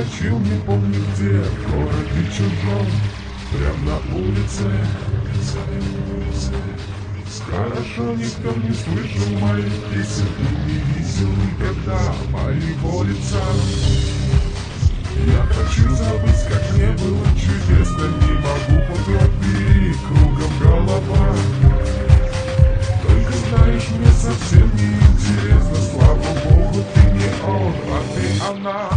ночью, не помню где, в городе чужом, прям на улице. Хорошо, никто не слышал моих песен и не видел никогда моего лица. Я хочу забыть, как мне было чудесно, не могу по тропе, кругом голова. Только знаешь, мне совсем не интересно, слава богу, ты не он, а ты она.